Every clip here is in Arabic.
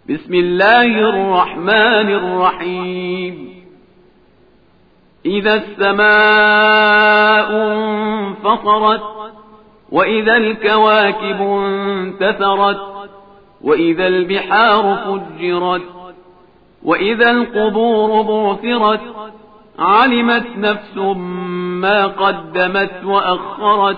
بسم الله الرحمن الرحيم إذا السماء انفطرت وإذا الكواكب انتثرت وإذا البحار فجرت وإذا القبور بعثرت علمت نفس ما قدمت وأخرت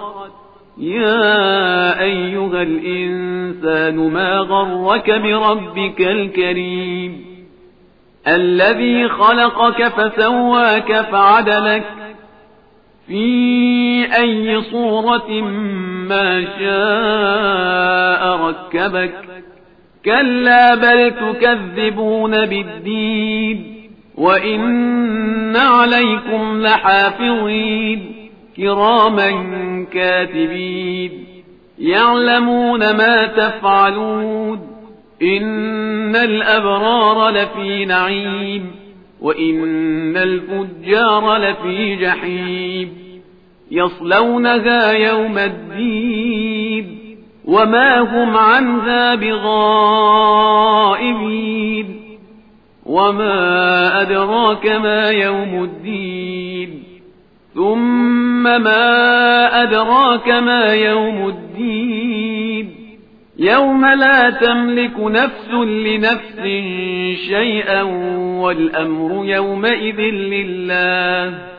يا أيها الإنسان ما غرك بربك الكريم الذي خلقك فسواك فعدلك في أي صورة ما شاء ركبك كلا بل تكذبون بالدين وإن عليكم لحافظين كراما كاتبين يعلمون ما تفعلون إن الأبرار لفي نعيم وإن الفجار لفي جحيم يصلونها يوم الدين وما هم عنها بغائبين وما أدراك ما يوم الدين ثم ما أدراك ما يوم الدين يوم لا تملك نفس لنفس شيئا والأمر يومئذ لله